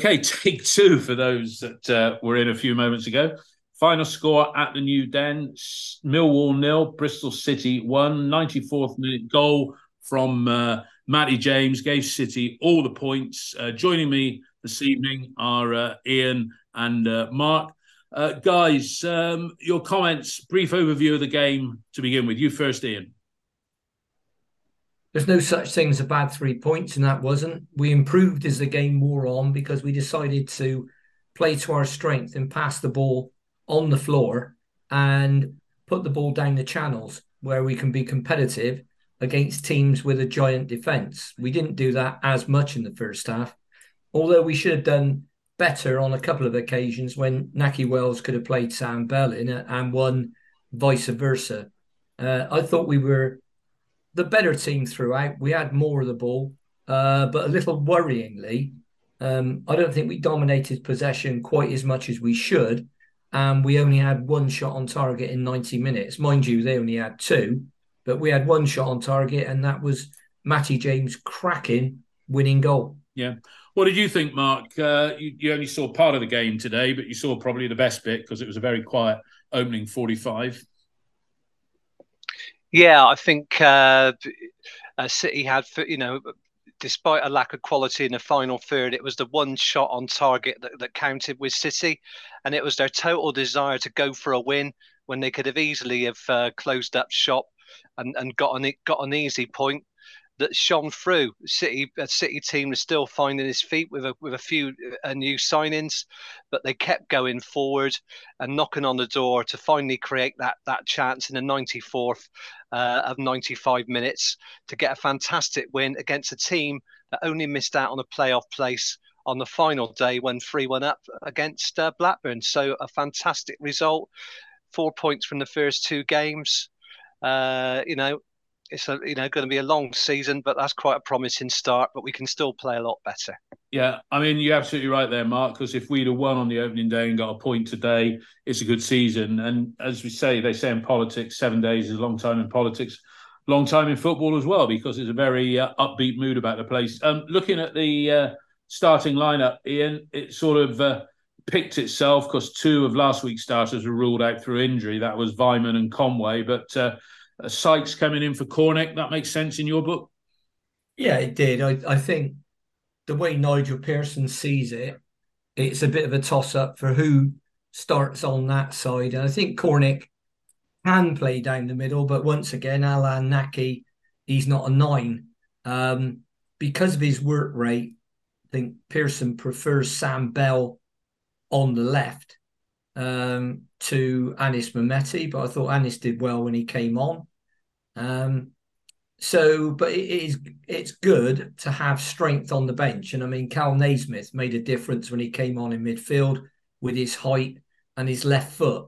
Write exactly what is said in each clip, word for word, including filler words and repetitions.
Okay, take two for those that uh, were in a few moments ago. Final score at the New Den, Millwall nil, Bristol City one, ninety-fourth minute goal from uh, Matty James, gave City all the points. Uh, joining me this evening are uh, Ian and uh, Mark. Uh, guys, um, your comments, brief overview of the game to begin with. You first, Ian. There's no such thing as a bad three points, and that wasn't. We improved as the game wore on because we decided to play to our strength and pass the ball on the floor and put the ball down the channels where we can be competitive against teams with a giant defence. We didn't do that as much in the first half, although we should have done better on a couple of occasions when Nahki Wells could have played Sam Bell in it and one vice versa. Uh, I thought we were the better team throughout. We had more of the ball, uh, but a little worryingly, um, I don't think we dominated possession quite as much as we should. And we only had one shot on target in ninety minutes. Mind you, they only had two, but we had one shot on target, and that was Matty James' cracking winning goal. Yeah. What did you think, Mark? Uh, you, you only saw part of the game today, but you saw probably the best bit because it was a very quiet opening forty-five. Yeah, I think uh, uh, City had, you know, despite a lack of quality in the final third, it was the one shot on target that, that counted with City, and it was their total desire to go for a win when they could have easily have uh, closed up shop and, and got an got an easy point that shone through. City, a City team is still finding his feet with a with a few uh, new signings, but they kept going forward and knocking on the door to finally create that that chance in the ninety-fourth uh, of ninety-five minutes to get a fantastic win against a team that only missed out on a playoff place on the final day when three one up against uh, Blackburn. So a fantastic result, four points from the first two games. Uh, you know, it's a, you know going to be a long season, but that's quite a promising start. But we can still play a lot better. Yeah, I mean, you're absolutely right there, Mark, because if we'd have won on the opening day and got a point today, it's a good season. And as we say, they say in politics, seven days is a long time in politics, long time in football as well, because there's a very uh, upbeat mood about the place. Um, looking at the uh, starting lineup, Ian, it sort of uh, picked itself because two of last week's starters were ruled out through injury. That was Vyman and Conway, but uh, Sykes coming in for Cornick, that makes sense in your book? Yeah, it did. I, I think the way Nigel Pearson sees it, it's a bit of a toss-up for who starts on that side. And I think Cornick can play down the middle, but once again, Alan Nahki, he's not a nine. Um, because of his work rate, I think Pearson prefers Sam Bell on the left um, to Anis Mehmeti, but I thought Anis did well when he came on. Um, So, but it is it's good to have strength on the bench. And I mean, Cal Naismith made a difference when he came on in midfield with his height and his left foot.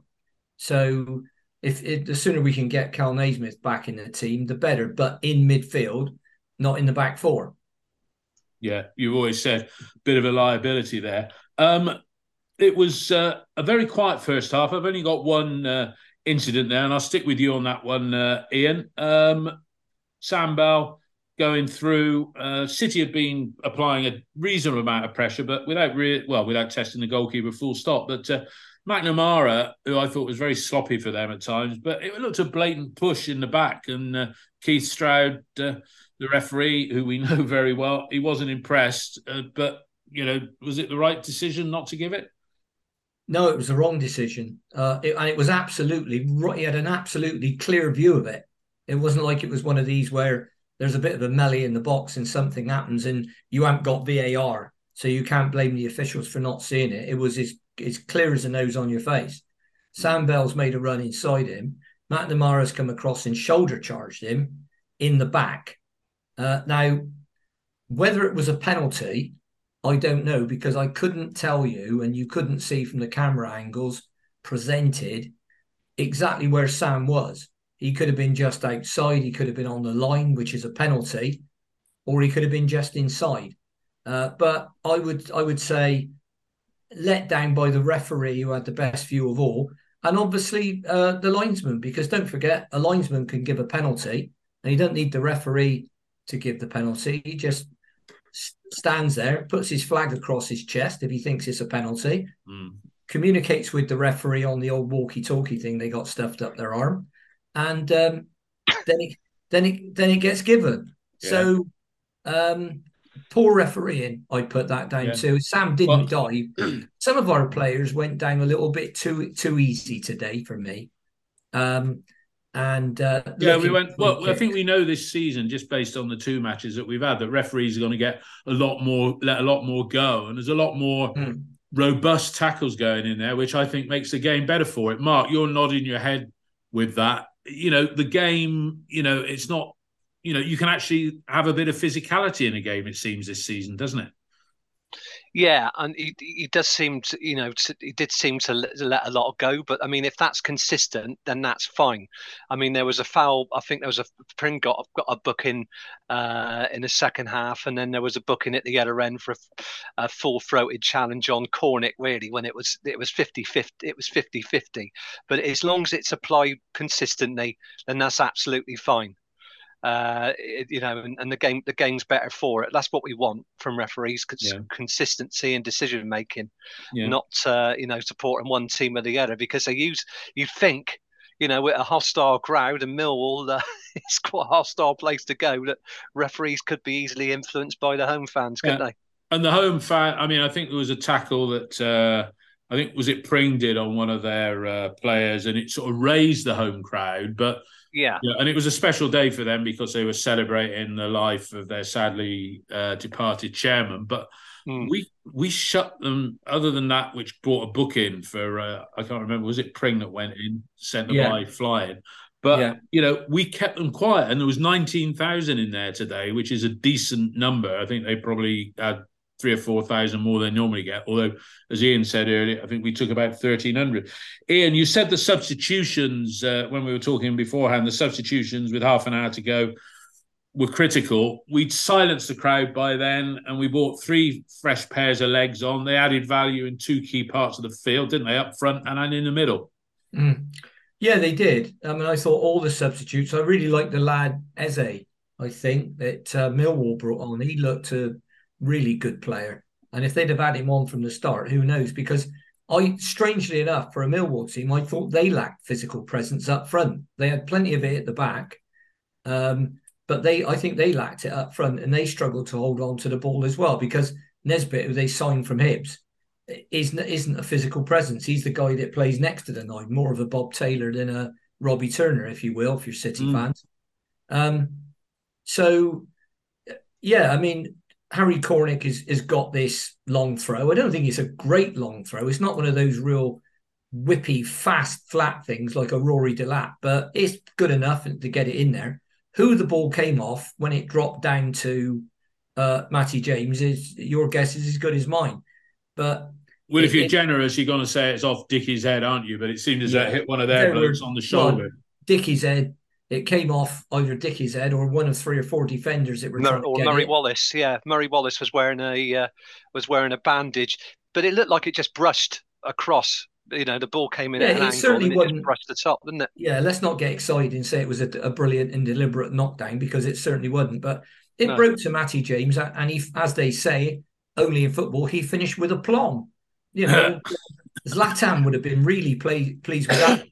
So if, if the sooner we can get Cal Naismith back in the team, the better. But in midfield, not in the back four. Yeah, you've always said a bit of a liability there. Um, it was uh, a very quiet first half. I've only got one uh, incident there, and I'll stick with you on that one, uh, Ian. Um, Sam Bell going through. Uh, City had been applying a reasonable amount of pressure, but without re- well, without testing the goalkeeper full stop. But uh, McNamara, who I thought was very sloppy for them at times, but it looked a blatant push in the back. And uh, Keith Stroud, uh, the referee, who we know very well, he wasn't impressed. Uh, but you know, was it the right decision not to give it? No, it was the wrong decision, uh, it, and it was absolutely right. He had an absolutely clear view of it. It wasn't like it was one of these where there's a bit of a melee in the box and something happens and you haven't got V A R, so you can't blame the officials for not seeing it. It was as, as clear as a nose on your face. Sam Bell's made a run inside him. McNamara's come across and shoulder charged him in the back. Uh, now, whether it was a penalty, I don't know, because I couldn't tell you and you couldn't see from the camera angles presented exactly where Sam was. He could have been just outside. He could have been on the line, which is a penalty, or he could have been just inside. Uh, but I would, I would say, let down by the referee who had the best view of all, and obviously uh, the linesman, because don't forget, a linesman can give a penalty, and you don't need the referee to give the penalty. He just stands there, puts his flag across his chest if he thinks it's a penalty, mm. communicates with the referee on the old walkie-talkie thing they got stuffed up their arm, and um, then it then it then it gets given. Yeah. So um, poor refereeing, I put that down yeah. to. Sam didn't well, dive. Some of our players went down a little bit too too easy today for me. Um, and uh, yeah, we went. Well, I think we know this season, just based on the two matches that we've had, that referees are going to get a lot more, let a lot more go, and there's a lot more mm. robust tackles going in there, which I think makes the game better for it. Mark, you're nodding your head with that. You know, the game. You know, it's not. You know, you can actually have a bit of physicality in a game. It seems this season, doesn't it? Yeah, and he, he does seem to, you know, to, he did seem to let, to let a lot go. But I mean, if that's consistent, then that's fine. I mean, there was a foul. I think there was a Pring got got a booking uh, in the second half, and then there was a booking at the other end for a, a full-throated challenge on Cornick. Really, when it was it was fifty-fifty, it was fifty-fifty. But as long as it's applied consistently, then that's absolutely fine. Uh, it, you know, and, and the game, the game's better for it. That's what we want from referees: cons- yeah. consistency and decision making, yeah. not uh, you know supporting one team or the other. Because they use, you think, you know, with a hostile crowd and Millwall, uh, it's quite a hostile place to go. That referees could be easily influenced by the home fans, couldn't yeah. they? And the home fan, I mean, I think there was a tackle that uh, I think was it Pring did on one of their uh, players, and it sort of raised the home crowd, but. Yeah. yeah, and it was a special day for them because they were celebrating the life of their sadly uh, departed chairman. But mm. we we shut them. Other than that, which brought a book in for uh, I can't remember. Was it Pring that went in, sent the yeah. by flying? But yeah. you know, we kept them quiet, and there was nineteen thousand in there today, which is a decent number. I think they probably had three or four thousand more than they normally get. Although, as Ian said earlier, I think we took about thirteen hundred. Ian, you said the substitutions uh, when we were talking beforehand. The substitutions with half an hour to go were critical. We'd silenced the crowd by then, and we brought three fresh pairs of legs on. They added value in two key parts of the field, didn't they? Up front and in the middle. Mm. Yeah, they did. I mean, I thought all the substitutes. I really liked the lad Eze. I think that uh, Millwall brought on. He looked a really good player, and if they'd have had him on from the start, who knows? Because I, strangely enough, for a Millwall team, I thought they lacked physical presence up front. They had plenty of it at the back, um, but they, I think they lacked it up front, and they struggled to hold on to the ball as well. Because Nesbitt, who they signed from Hibs, isn't isn't a physical presence. He's the guy that plays next to the nine, more of a Bob Taylor than a Robbie Turner, if you will, if you're City mm. fans. Um, so, yeah, I mean. Harry Cornick has, has got this long throw. I don't think it's a great long throw. It's not one of those real whippy, fast, flat things like a Rory Delap, but it's good enough to get it in there. Who the ball came off when it dropped down to uh, Matty James is your guess is as good as mine. But well, it, if you're it, generous, you're going to say it's off Dickie's head, aren't you? But it seemed as yeah, though it hit one of their blokes on the shoulder. Dickie's head. It came off either Dickie's head or one of three or four defenders that were Mur- trying to or get Murray it. Wallace. Yeah, Murray Wallace was wearing a uh, was wearing a bandage, but it looked like it just brushed across. You know, the ball came in yeah, at an it angle certainly and it wasn't, just brushed the top, didn't it? Yeah, let's not get excited and say it was a, a brilliant and deliberate knockdown because it certainly wasn't. But it no. broke to Matty James, and he, as they say, only in football, he finished with aplomb. You know, Zlatan would have been really play, pleased with that.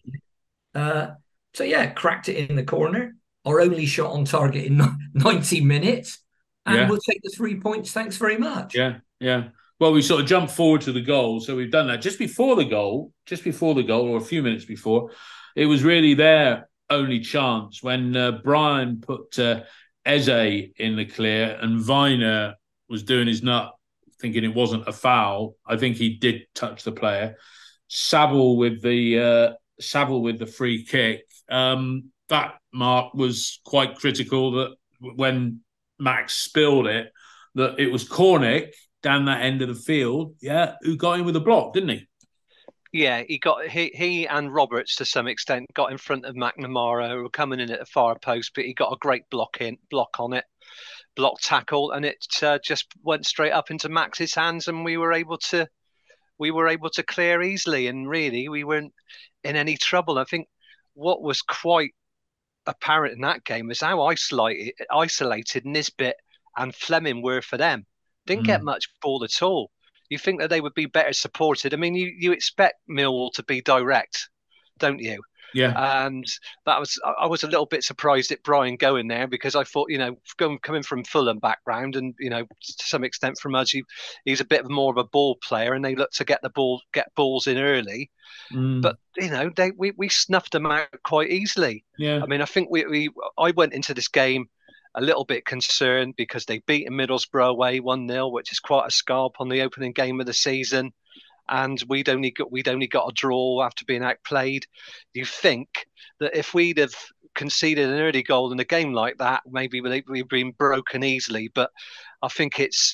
Uh, so yeah, cracked it in the corner. Our only shot on target in ninety minutes, and yeah. we'll take the three points. Thanks very much. Yeah, yeah. Well, we sort of jumped forward to the goal, so we've done that. Just before the goal, just before the goal, or a few minutes before, it was really their only chance when uh, Brian put uh, Eze in the clear, and Viner was doing his nut, thinking it wasn't a foul. I think he did touch the player. Saville with the uh, Saville with the free kick. Um, that mark was quite critical. That when Max spilled it, that it was Cornick down that end of the field, yeah, who got in with a block, didn't he? Yeah, he got he he and Roberts to some extent got in front of McNamara, who were coming in at the far post, but he got a great block in block on it, block tackle, and it uh, just went straight up into Max's hands, and we were able to we were able to clear easily, and really we weren't in any trouble. I think what was quite apparent in that game is how isolated isolated Nisbet and Fleming were for them. Didn't get Mm. much ball at all. You think that they would be better supported. I mean, you, you expect Millwall to be direct, don't you? Yeah. And that was I was a little bit surprised at Brian going there, because I thought, you know, going coming from Fulham background, and you know, to some extent from us, he, he's a bit more of a ball player, and they look to get the ball get balls in early. Mm. But you know, they we, we snuffed them out quite easily. Yeah. I mean, I think we, we I went into this game a little bit concerned because they beat Middlesbrough away one nil, which is quite a scalp on the opening game of the season. And we'd only got we'd only got a draw after being outplayed. You think that if we'd have conceded an early goal in a game like that, maybe we'd been broken easily. But I think it's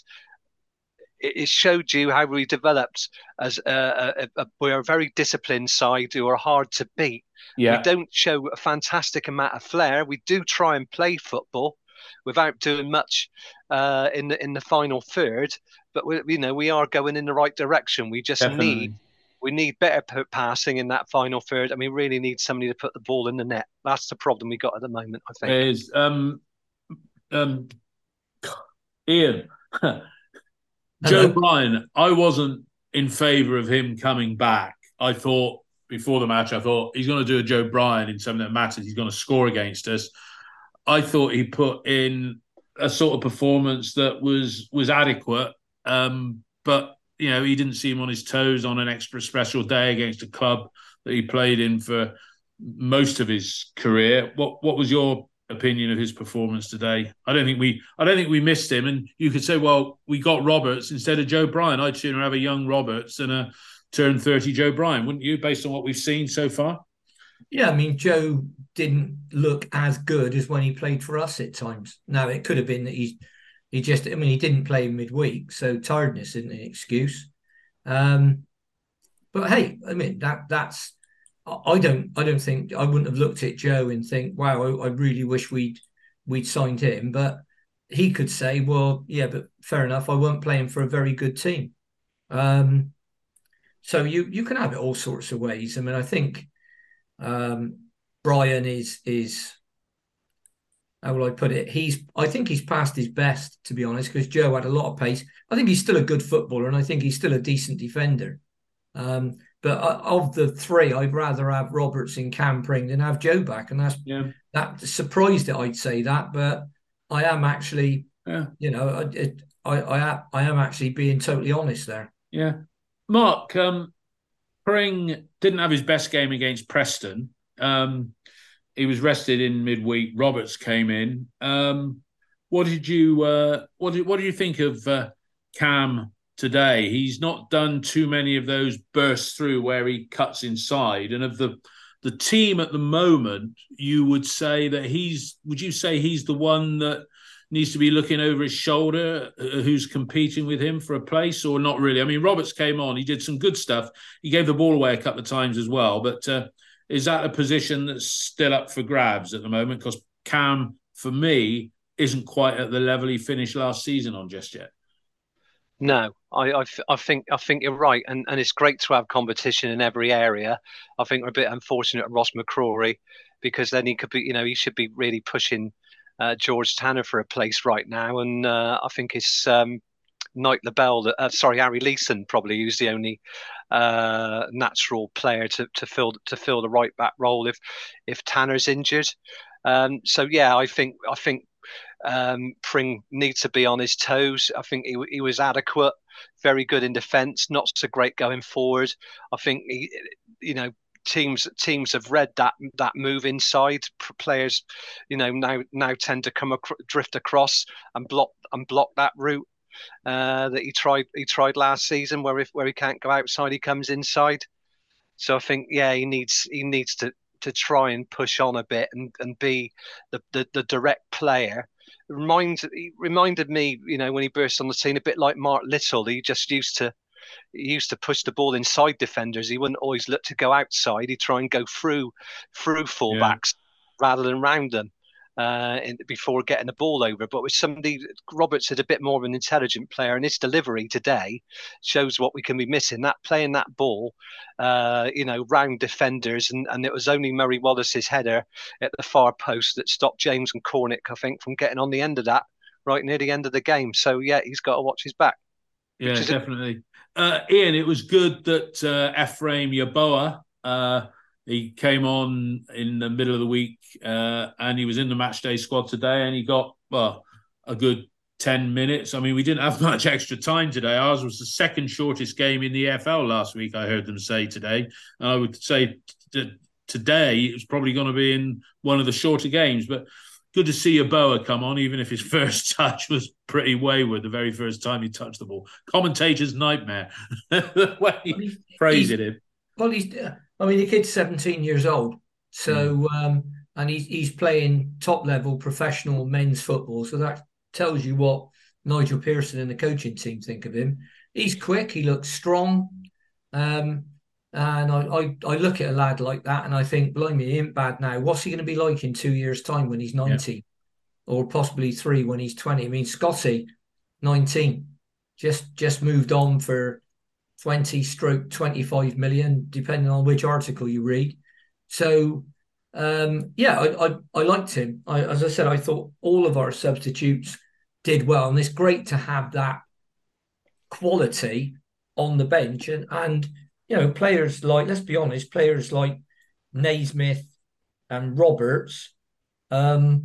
it showed you how we developed as a, a, a we're a very disciplined side who are hard to beat. Yeah. We don't show a fantastic amount of flair. We do try and play football without doing much uh, in the in the final third. But we, you know, we are going in the right direction. We just Definitely. need we need better p- passing in that final third, and we really need somebody to put the ball in the net. That's the problem we got at the moment, I think. It is. Um, um, Ian, Joe Bryan, I wasn't in favour of him coming back. I thought before the match, I thought he's going to do a Joe Bryan in something that matters. He's going to score against us. I thought he put in a sort of performance that was was adequate. Um, but, you know, he didn't seem on his toes on an extra special day against a club that he played in for most of his career. What what was your opinion of his performance today? I don't think we I don't think we missed him. And you could say, well, we got Roberts instead of Joe Bryan. I'd sooner have a young Roberts than a turn thirty Joe Bryan, wouldn't you, based on what we've seen so far? Yeah, I mean, Joe didn't look as good as when he played for us at times. Now, it could have been that he, he just, I mean, he didn't play midweek, so tiredness isn't an excuse. Um, but hey, I mean, that that's, I don't, I don't think, I wouldn't have looked at Joe and think, wow, I, I really wish we'd, we'd signed him. But he could say, well, yeah, but fair enough, I weren't playing for a very good team. Um, so you, you can have it all sorts of ways. I mean, I think, Um, Brian is is how will I put it? He's I think he's past his best, to be honest, because Joe had a lot of pace. I think he's still a good footballer, and I think he's still a decent defender. Um, but of the three, I'd rather have Roberts and Cam Pring than have Joe back, and that's yeah. that surprised that I'd say that, but I am actually, yeah. you know, it, I I I am actually being totally honest there. Yeah, Mark. Um, Pring didn't have his best game against Preston. Um, he was rested in midweek. Roberts came in. Um, what did you uh, what did what do you think of uh, Cam today? He's not done too many of those bursts through where he cuts inside. And of the the team at the moment, you would say that he's. Would you say he's the one that needs to be looking over his shoulder, uh, who's competing with him for a place, or not really? I mean, Roberts came on, he did some good stuff. He gave the ball away a couple of times as well. But uh, is that a position that's still up for grabs at the moment? Because Cam, for me, isn't quite at the level he finished last season on just yet. No, I, I, I think I think you're right, and, and it's great to have competition in every area. I think we're a bit unfortunate at Ross McCrory, because then he could be, you know, he should be really pushing Uh, George Tanner for a place right now, and uh, I think it's um, Knight LaBelle, uh, sorry, Harry Leeson probably, who's the only uh, natural player to, to fill to fill the right back role if if Tanner's injured. Um, so yeah, I think I think um, Pring needs to be on his toes. I think he he was adequate, very good in defence, not so great going forward. I think he, you know. Teams teams have read that that move inside. Players, you know, now now tend to come ac- drift across and block and block that route uh, that he tried he tried last season, where if where he can't go outside, he comes inside. So I think yeah, he needs he needs to to try and push on a bit and, and be the, the the direct player. Reminds he reminded me, you know, when he burst on the scene, a bit like Mark Little. He just used to. He used to push the ball inside defenders. He wouldn't always look to go outside. He'd try and go through through fullbacks yeah. rather than round them uh, in, before getting the ball over. But with somebody, Roberts is a bit more of an intelligent player, and his delivery today shows what we can be missing. That playing that ball, uh, you know, round defenders, and, and it was only Murray Wallace's header at the far post that stopped James and Cornick, I think, from getting on the end of that right near the end of the game. So yeah, he's got to watch his back. Yeah, definitely. Uh, Ian, it was good that uh, Ephraim Yeboah, uh, he came on in the middle of the week uh, and he was in the match day squad today, and he got, well, a good ten minutes. I mean, we didn't have much extra time today. Ours was the second shortest game in the E F L last week, I heard them say today. And I would say that today it was probably going to be in one of the shorter games, but good to see Yeboah come on, even if his first touch was pretty wayward the very first time he touched the ball. Commentator's nightmare. The way he well, praised it. Well, he's, I mean, the kid's seventeen years old. So, mm. um, and he's, he's playing top level professional men's football. So that tells you what Nigel Pearson and the coaching team think of him. He's quick. He looks strong. Um, And I, I, I look at a lad like that and I think, blimey, he ain't bad now. What's he going to be like in two years' time when he's ninety, yeah. or possibly three when he's twenty? I mean, Scotty, nineteen, just just moved on for twenty stroke twenty-five million, depending on which article you read. So, um, yeah, I, I, I liked him. I, as I said, I thought all of our substitutes did well. And it's great to have that quality on the bench. And, and you know, players like, let's be honest, players like Naismith and Roberts, um,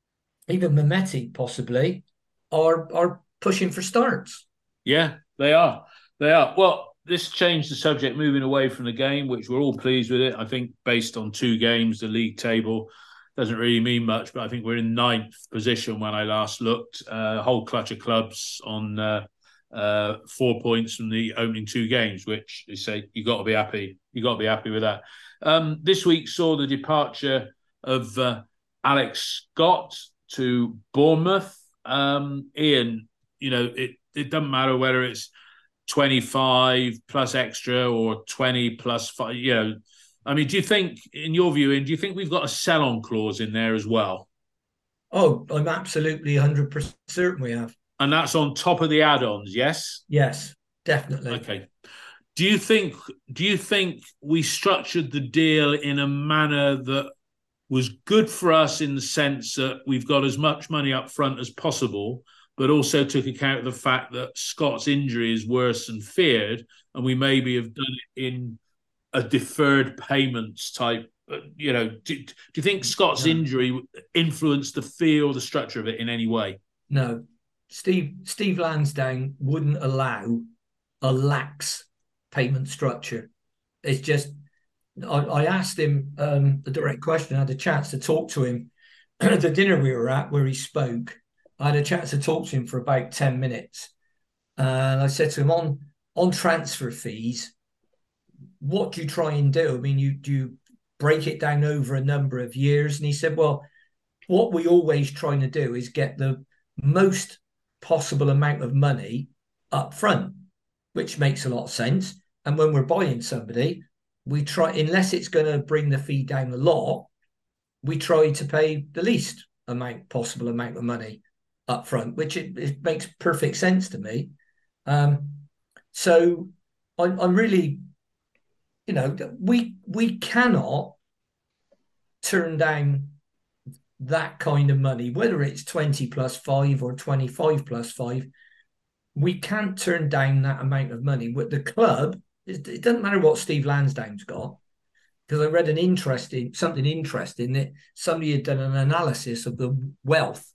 even Mehmeti possibly, are are pushing for starts. Yeah, they are. They are. Well, this changed the subject, moving away from the game, which we're all pleased with it. I think based on two games, the league table doesn't really mean much, but I think we're in ninth position when I last looked. Uh, a whole clutch of clubs on uh, uh, four points from the opening two games, which they say you got to be happy. You got to be happy with that. Um, this week saw the departure of uh, Alex Scott to Bournemouth. Um, Ian, you know, it, it doesn't matter whether it's twenty-five plus extra or twenty plus five, you know. I mean, do you think, in your view, Ian, do you think we've got a sell-on clause in there as well? Oh, I'm absolutely one hundred percent certain we have. And that's on top of the add-ons, yes? Yes, definitely. Okay. Do you think do you think we structured the deal in a manner that was good for us in the sense that we've got as much money up front as possible, but also took account of the fact that Scott's injury is worse than feared, and we maybe have done it in a deferred payments type, you know, do, do you think Scott's no. injury influenced the feel, the structure of it in any way? No. Steve Steve Lansdown wouldn't allow a lax payment structure. It's just, I, I asked him um, the direct question. I had a chance to talk to him at the dinner we were at where he spoke. I had a chance to talk to him for about ten minutes. And I said to him, on, on transfer fees, what do you try and do? I mean, you do you break it down over a number of years? And he said, well, what we always trying to do is get the most possible amount of money up front, which makes a lot of sense. And when we're buying somebody, we try, unless it's going to bring the fee down a lot, we try to pay the least amount possible amount of money up front, which it, it makes perfect sense to me. Um, so I, I'm really, you know, we we cannot turn down that kind of money, whether it's twenty plus five or twenty-five plus five. We can't turn down that amount of money. With the club, it doesn't matter what Steve Lansdown's got, because I read an interesting something interesting that somebody had done an analysis of the wealth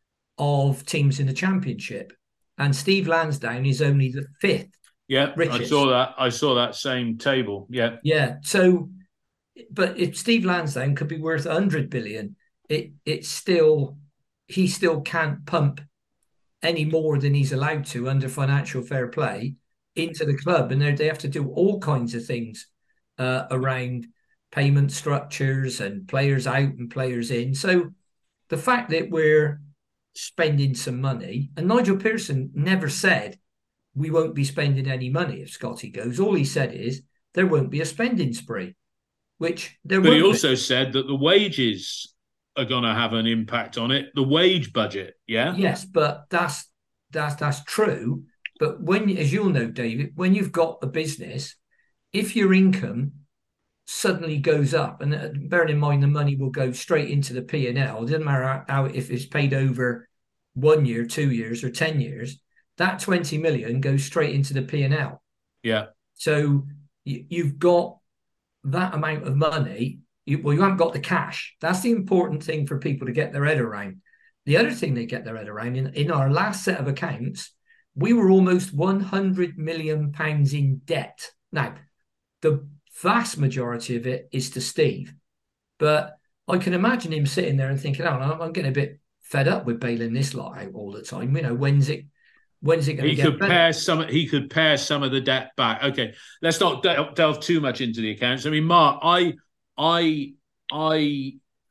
of teams in the Championship, and Steve Lansdown is only the fifth. Yeah, richest. I saw that. I saw that same table. Yeah, yeah. So, but if Steve Lansdown could be worth a hundred billion, it it's still he still can't pump any more than he's allowed to under financial fair play into the club, and they have to do all kinds of things uh, around payment structures and players out and players in. So the fact that we're spending some money, and Nigel Pearson never said we won't be spending any money if Scotty goes. All he said is there won't be a spending spree, which there but won't he also be. said that the wages are going to have an impact on it, the wage budget. Yeah. Yes, but that's that's that's true. But when, as you'll know, David, when you've got a business, if your income suddenly goes up, and bearing in mind the money will go straight into the P and L, it doesn't matter how, if it's paid over one year, two years, or ten years, that twenty million goes straight into the P and L. Yeah. So you, you've got that amount of money. You, well, you haven't got the cash. That's the important thing for people to get their head around. The other thing they get their head around, in, in our last set of accounts, we were almost one hundred million pounds in debt. Now, the vast majority of it is to Steve. But I can imagine him sitting there and thinking, oh, I'm getting a bit fed up with bailing this lot out all the time. You know, when's it when's it going to He get could better? pare some. He could pare some of the debt back. Okay, let's not de- delve too much into the accounts. I mean, Mark, I, I, I,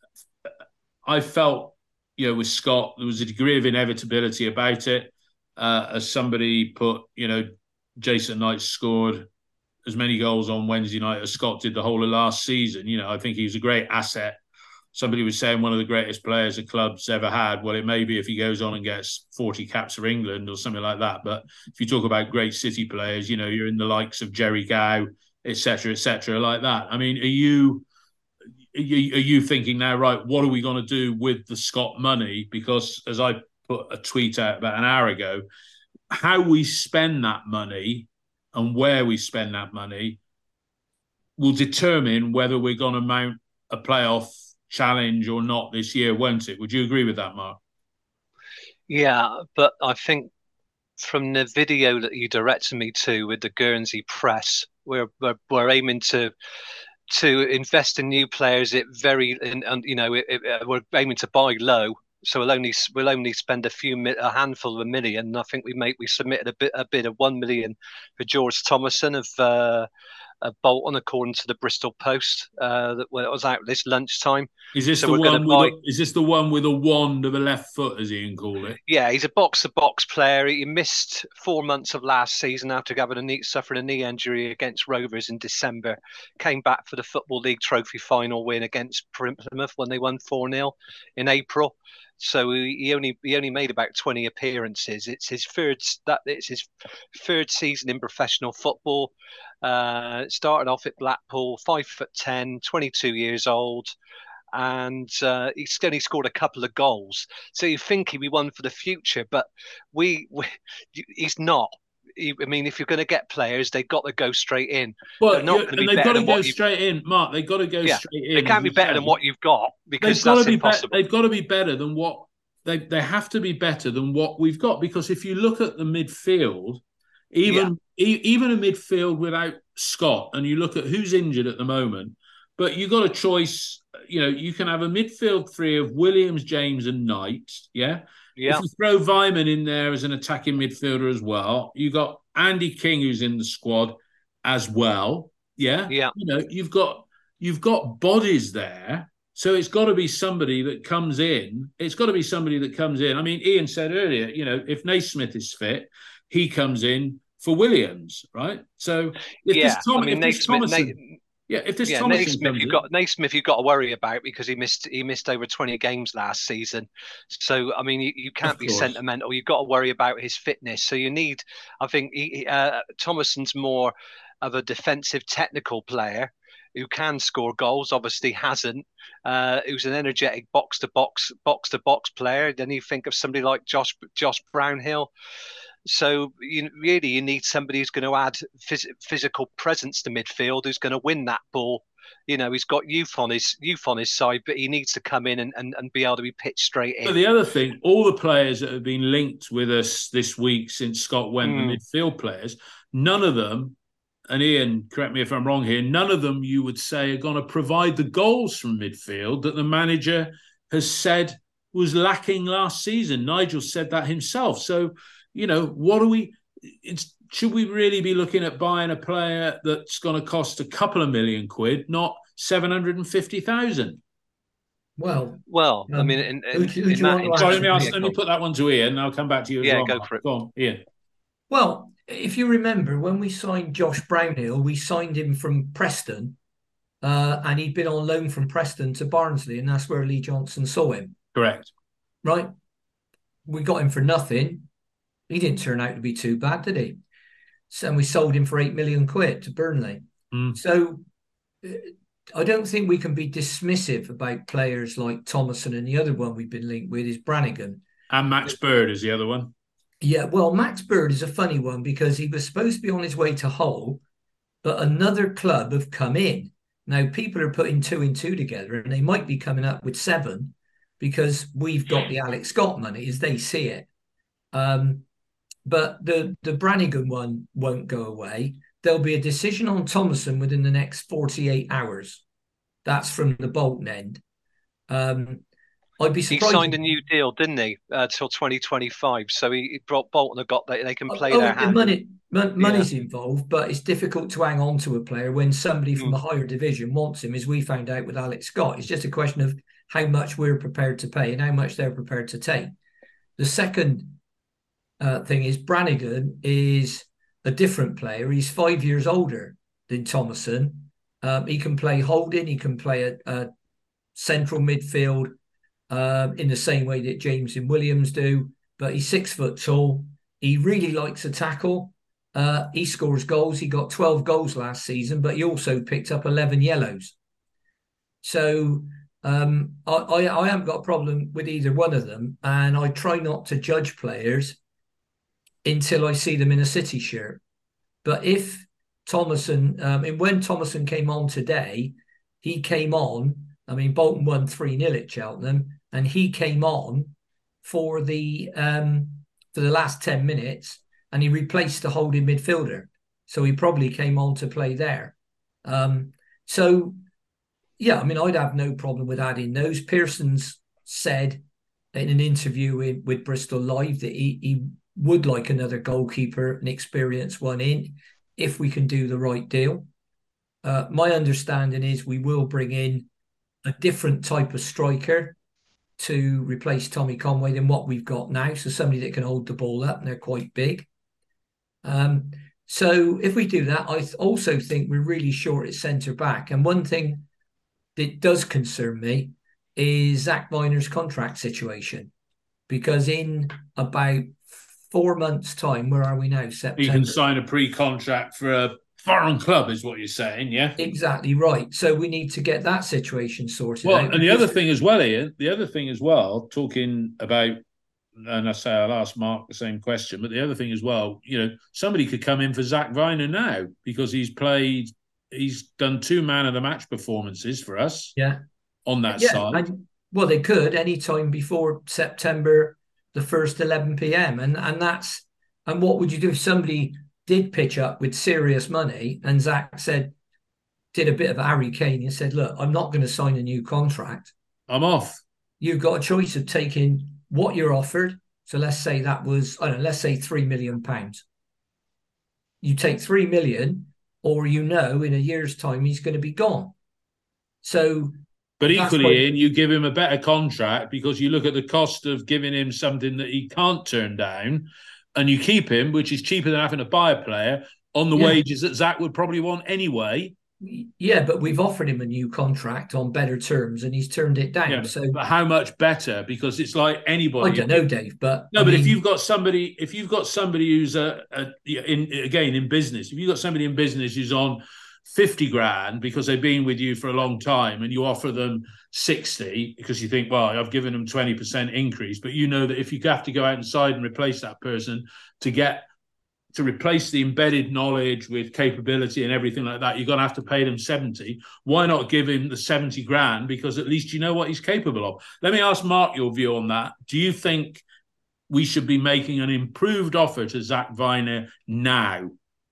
I felt, you know, with Scott, there was a degree of inevitability about it. Uh, as somebody put, you know, Jason Knight scored as many goals on Wednesday night as Scott did the whole of last season. You know, I think he was a great asset. Somebody was saying one of the greatest players the club's ever had. Well, it may be if he goes on and gets forty caps for England or something like that. But if you talk about great City players, you know, you're in the likes of Jerry Gow, et cetera, et cetera, like that. I mean, are you are you thinking now, right, what are we going to do with the Scott money? Because as I put a tweet out about an hour ago, how we spend that money and where we spend that money will determine whether we're going to mount a playoff challenge or not this year, won't it? Would you agree with that, Mark? Yeah, but I think from the video that you directed me to with the Guernsey press, we're we're, we're aiming to to invest in new players. It very, and you know, it, it, we're aiming to buy low. So we'll only we'll only spend a few a handful of a million. I think we make we submitted a bit a bid of one million for George Thomason of uh, of Bolton, according to the Bristol Post. Uh, that when it was out this lunchtime. Is this so the we're one? With buy... a, is this the one with a wand of a left foot, as Ian called it? Yeah, he's a box-to-box player. He missed four months of last season after having a knee, suffering a knee injury against Rovers in December. Came back for the Football League Trophy final win against Plymouth when they won four nil in April. So he only he only made about twenty appearances. It's his third that it's his third season in professional football. Uh, started off at Blackpool, five foot ten, twenty-two years old, and uh, he's only scored a couple of goals. So you think he'd be one for the future, but we, we he's not. I mean, if you're going to get players, they've got to go straight in. Well, They're not going to be they've got to go you... straight in, Mark. They've got to go yeah, straight in. They can't be better said. than what you've got because they've got that's to be impossible. Be- they've got to be better than what they they have to be better than what we've got. Because if you look at the midfield, even yeah. e- even a midfield without Scott, and you look at who's injured at the moment, but you got a choice. You know, you can have a midfield three of Williams, James, and Knight. Yeah. Yeah. If you throw Vyman in there as an attacking midfielder as well, you got Andy King who's in the squad as well. Yeah. Yeah. You know, you've got you've got bodies there. So it's got to be somebody that comes in. It's got to be somebody that comes in. I mean, Ian said earlier, you know, if Naismith is fit, he comes in for Williams, right? So if yeah, this Tom, I mean, if this Naismith, Thomason, Naismith, yeah, if this yeah, Thomason Naismith, comes you've in, got Naismith, you've got to worry about because he missed he missed over twenty games last season. So I mean, you, you can't be sentimental. You've got to worry about his fitness. So you need, I think, he, uh, Thomason's more of a defensive, technical player who can score goals. Obviously, hasn't. Uh, who's an energetic box to box, box to box player. Then you think of somebody like Josh Josh Brownhill. So you really you need somebody who's going to add phys- physical presence to midfield, who's going to win that ball. You know, he's got youth on his youth on his side, but he needs to come in and, and, and be able to be pitched straight in. But the other thing, all the players that have been linked with us this week since Scott went, mm. the midfield players, none of them, and Ian, correct me if I'm wrong here, none of them you would say are going to provide the goals from midfield that the manager has said was lacking last season. Nigel said that himself. So, you know, what are we? It's, should we really be looking at buying a player that's going to cost a couple of million quid, not seven hundred and fifty thousand? Well, well, um, I mean, in, in, in, in that, sorry, let me ask, let me put that one to Ian, and I'll come back to you. As yeah, well. go for it. Go on, Ian. Well, if you remember, when we signed Josh Brownhill, we signed him from Preston, uh, and he'd been on loan from Preston to Barnsley, and that's where Lee Johnson saw him. Correct. Right. We got him for nothing. He didn't turn out to be too bad, did he? So and we sold him for eight million quid to Burnley. Mm. So I don't think we can be dismissive about players like Thomason, and the other one we've been linked with is Brannigan. And Max Bird is the other one. Yeah, well, Max Bird is a funny one because he was supposed to be on his way to Hull, but another club have come in. Now, people are putting two and two together, and they might be coming up with seven because we've got the Alex Scott money as they see it. Um, but the, the Brannigan one won't go away. There'll be a decision on Thomason within the next forty-eight hours. That's from the Bolton end. Um, I'd be surprised. He signed a new deal, didn't he, uh, till twenty twenty-five? So he, he brought Bolton have got that they can play oh, their hand. Money, money's yeah. involved, but it's difficult to hang on to a player when somebody from mm. a higher division wants him, as we found out with Alex Scott. It's just a question of how much we're prepared to pay and how much they're prepared to take. The second uh, thing is Brannigan is a different player. He's five years older than Thomason. Um, he can play holding. He can play a, a central midfield uh, in the same way that James and Williams do. But he's six foot tall. He really likes a tackle. Uh, he scores goals. He got twelve goals last season, but he also picked up eleven yellows. So um, I, I, I haven't got a problem with either one of them. And I try not to judge players until I see them in a City shirt. But if Thomason, um, and when Thomason came on today, he came on, I mean, Bolton won three nil at Cheltenham, and he came on for the um, for the last ten minutes, and he replaced the holding midfielder. So he probably came on to play there. Um, so, yeah, I mean, I'd have no problem with adding those. Pearson's said in an interview with, with Bristol Live that he, he would like another goalkeeper, an experienced one in, if we can do the right deal. Uh, my understanding is we will bring in a different type of striker to replace Tommy Conway than what we've got now. So somebody that can hold the ball up, and they're quite big. Um, so if we do that, I th- also think we're really short at centre back. And one thing that does concern me is Zach Viner's contract situation, because in about four months' time, where are we now? September. You can sign a pre-contract for a foreign club, is what you're saying, yeah? Exactly right. So we need to get that situation sorted well, out. Well, and the other thing as well, Ian, the other thing as well, talking about, and I say I'll ask Mark the same question, but the other thing as well, you know, somebody could come in for Zach Viner now because he's played, he's done two man of the match performances for us. Yeah. On that yeah, side. And, well, they could any time before September the first eleven p.m. And and that's and what would you do if somebody did pitch up with serious money and Zach said, did a bit of Harry Kane and said, look, I'm not going to sign a new contract. I'm off. You've got a choice of taking what you're offered. So let's say that was, I don't know, let's say three million pounds. You take three million, or you know in a year's time he's going to be gone. So But equally, Ian, you give him a better contract because you look at the cost of giving him something that he can't turn down, and you keep him, which is cheaper than having to buy a player, on the yeah. wages that Zach would probably want anyway. Yeah, but we've offered him a new contract on better terms, and he's turned it down. Yeah, so, but how much better? Because it's like anybody. I don't know, Dave, but no. I but mean, if you've got somebody, if you've got somebody who's a, a in again in business, if you've got somebody in business who's on fifty grand because they've been with you for a long time and you offer them sixty because you think, well, I've given them twenty percent increase, but you know that if you have to go outside and replace that person to get to replace the embedded knowledge with capability and everything like that, you're going to have to pay them seventy. Why not give him the seventy grand? Because at least you know what he's capable of. Let me ask Mark your view on that. Do you think we should be making an improved offer to Zach Viner now?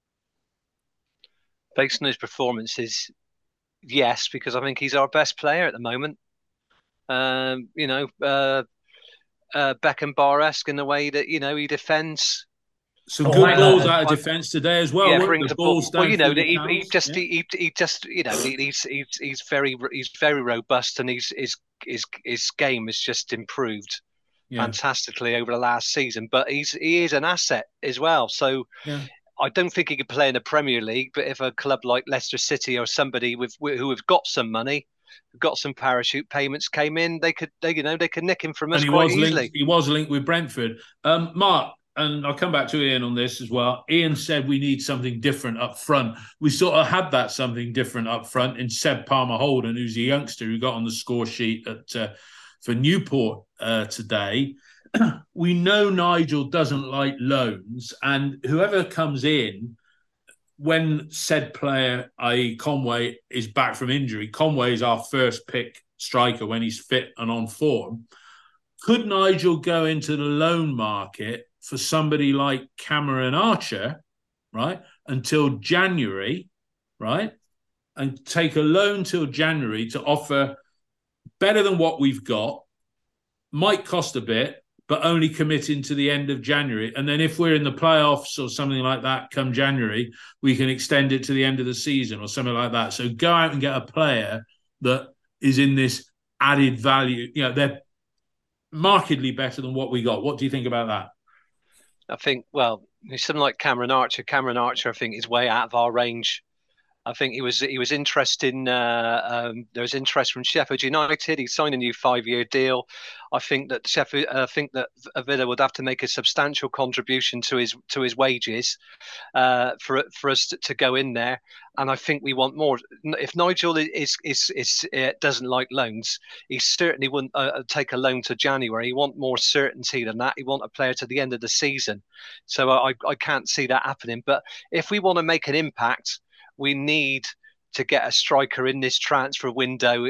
Based on his performances, yes, because I think he's our best player at the moment. Um, you know, uh, uh, Beckenbauer-esque in the way that, you know, he defends. Some oh, good balls out of defence today as well. Yeah, brings the ball. Well, you know, he, he just yeah. he, he just you know he, he's he's he's very he's very robust, and he's his his his game has just improved yeah. fantastically over the last season. But he's he is an asset as well. So. Yeah. I don't think he could play in the Premier League, but if a club like Leicester City or somebody with who have got some money, got some parachute payments came in, they could, they you know, they could nick him from us quite easily. Linked, he was linked with Brentford. Um, Mark, and I'll come back to Ian on this as well. Ian said we need something different up front. We sort of had that something different up front in Seb Palmer-Holden, who's a youngster who got on the score sheet at uh, for Newport uh, today. we know Nigel doesn't like loans, and whoever comes in, when said player, that is. Conway, is back from injury, Conway is our first pick striker when he's fit and on form. Could Nigel go into the loan market for somebody like Cameron Archer, right, until January, right, and take a loan till January to offer better than what we've got, might cost a bit, but only committing to the end of January. And then if we're in the playoffs or something like that come January, we can extend it to the end of the season or something like that. So go out and get a player that is in this added value. You know, they're markedly better than what we got. What do you think about that? I think, well, something like Cameron Archer. Cameron Archer, I think, is way out of our range. I think he was he was interested in. Uh, um, there was interest from Sheffield United. He signed a new five-year deal. I think that Sheffield. I think that Villa would have to make a substantial contribution to his to his wages uh, for for us to, to go in there. And I think we want more. If Nigel is is is, is uh, doesn't like loans, he certainly wouldn't uh, take a loan to January. He want more certainty than that. He want a player to the end of the season. So I I can't see that happening. But if we want to make an impact, we need to get a striker in this transfer window.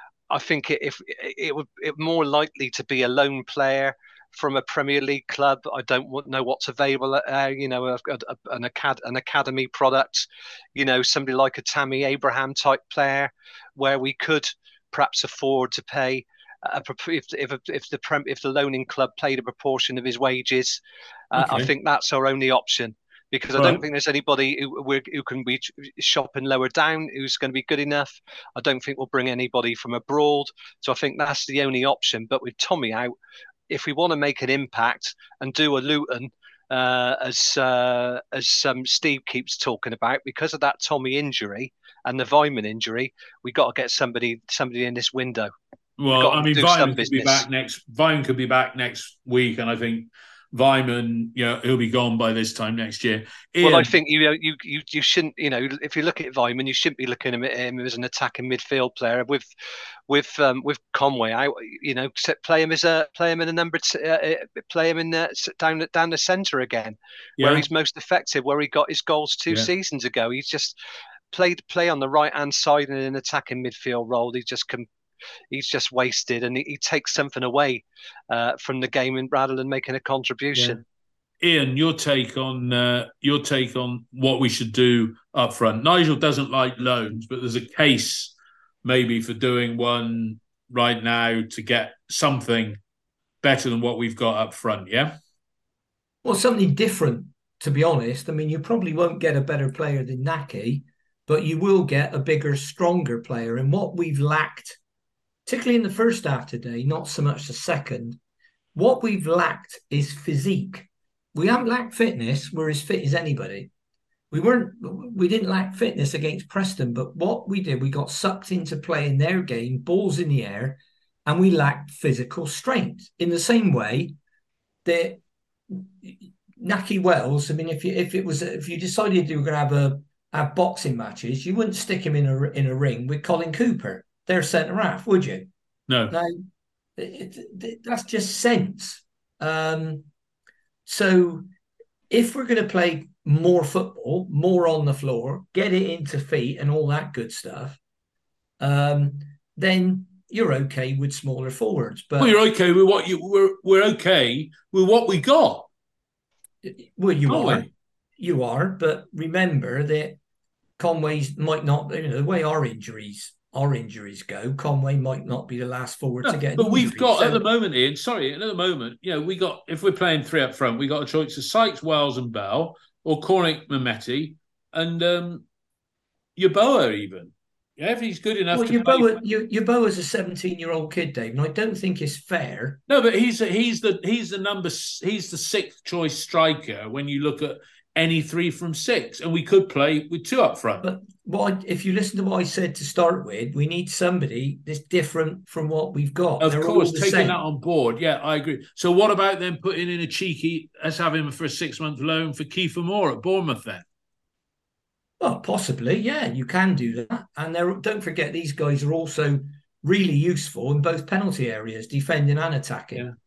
I think it, if it would it more likely to be a loan player from a Premier League club. I don't know what's available. Uh, you know, a, a, an, acad- an academy product. You know, somebody like a Tammy Abraham type player, where we could perhaps afford to pay. Uh, if if if the if the loaning club paid a proportion of his wages, uh, okay. I think that's our only option. Because I don't right. think there's anybody who, who can be shopping lower down who's going to be good enough. I don't think we'll bring anybody from abroad. So I think that's the only option. But with Tommy out, if we want to make an impact and do a Luton, uh, as uh, as um, Steve keeps talking about, because of that Tommy injury and the Weimann injury, we got to get somebody somebody in this window. Well, I mean, Weimann could be back next. Weimann could be back next week, and I think Weimann, you know, he'll be gone by this time next year. Ian. Well, I think you know, you you you shouldn't, you know, if you look at Weimann, you shouldn't be looking at him as an attacking midfield player with with um, with Conway out. You know, play him as a play him in a number, t- uh, play him in the, down down the centre again, yeah. where he's most effective, where he got his goals two yeah. seasons ago. He's just played play on the right hand side in an attacking midfield role. He just can. He's just wasted, and he, he takes something away uh, from the game, and rather than making a contribution. Yeah. Ian, your take on uh, your take on what we should do up front. Nigel doesn't like loans, but there's a case maybe for doing one right now to get something better than what we've got up front. Yeah. Well, something different, to be honest. I mean, you probably won't get a better player than Naki, but you will get a bigger, stronger player. And what we've lacked, particularly in the first half today, not so much the second, what we've lacked is physique. We haven't lacked fitness. We're as fit as anybody. We weren't. We didn't lack fitness against Preston, but what we did, we got sucked into playing their game, balls in the air, and we lacked physical strength. In the same way that Naki Wells, I mean, if you if it was if you decided you were going to have a have boxing matches, you wouldn't stick him in a in a ring with Colin Cooper, their centre half, would you? No. Now, it, it, that's just sense. Um, so if we're going to play more football, more on the floor, get it into feet and all that good stuff, um, then you're okay with smaller forwards. But well, you're okay with what you we're we're okay with what we got. Well, you Aren't are, we? you are. But remember that Conway's might not. You know, the way our injuries. Our injuries go, Conway might not be the last forward no, to get. But we've injury. got so, at the moment, Ian. Sorry, at the moment, you know, we got if we're playing three up front, we got a choice of Sykes, Wells, and Bell, or Cornick, Mehmeti, and um, Yeboah even. Yeah, if he's good enough. Well, to Yeboah, Yeboah's a seventeen-year-old kid, Dave, and I don't think it's fair. No, but he's he's the he's the number he's the sixth choice striker when you look at any three from six, and we could play with two up front. But what I, if you listen to what I said to start with, we need somebody that's different from what we've got. Of They're course, taking same. that on board. Yeah, I agree. So what about then putting in a cheeky, let's have him for a six-month loan for Kiefer Moore at Bournemouth then? Well, possibly, yeah, you can do that. And they're, don't forget, these guys are also really useful in both penalty areas, defending and attacking. Yeah.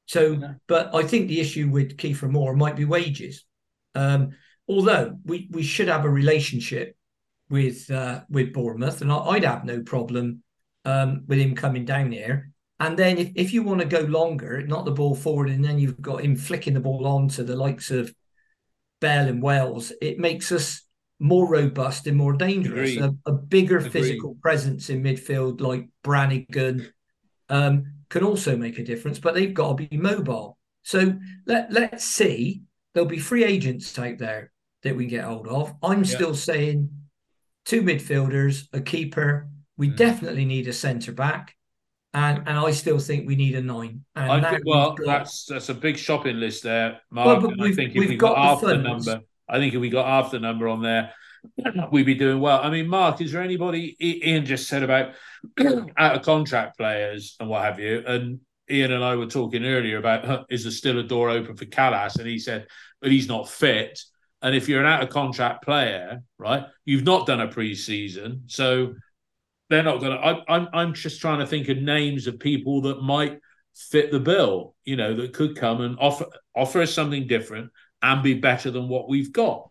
So, Yeah. but I think the issue with Kiefer Moore might be wages. Um, although we, we should have a relationship with uh, with Bournemouth, and I'd have no problem um, with him coming down here. And then if, if you want to go longer, knock the ball forward, and then you've got him flicking the ball on to the likes of Bell and Wells, it makes us more robust and more dangerous. A, a bigger Agreed. physical presence in midfield like Brannigan um, can also make a difference, but they've got to be mobile. So let, let's see. There'll be free agents out there that we can get hold of. I'm Yeah. still saying two midfielders, a keeper. We Mm. definitely need a centre back. And, and I still think we need a nine. And I now think, well, we've got- that's that's a big shopping list there, Mark. Well, but and I we've- think if we've we got, got the half the funds. number, I think if we got half the number on there, we'd be doing well. I mean, Mark, is there anybody? I- Ian just said about out of contract players and what have you, and Ian and I were talking earlier about huh, is there still a door open for Callas, and he said, but he's not fit. And if you're an out of contract player, right, you've not done a pre-season, so they're not going to. I'm I'm just trying to think of names of people that might fit the bill, you know, that could come and offer offer us something different and be better than what we've got.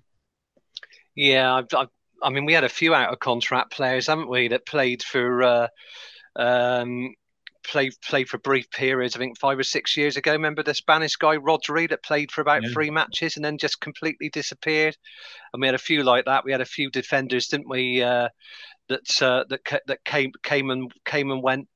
Yeah, I've, I've, I mean, we had a few out of contract players, haven't we, that played for uh, um, played played for brief periods. I think five or six years ago. Remember the Spanish guy Rodri that played for about Yeah. three matches and then just completely disappeared. And we had a few like that. We had a few defenders, didn't we? Uh, that uh, that that came came and came and went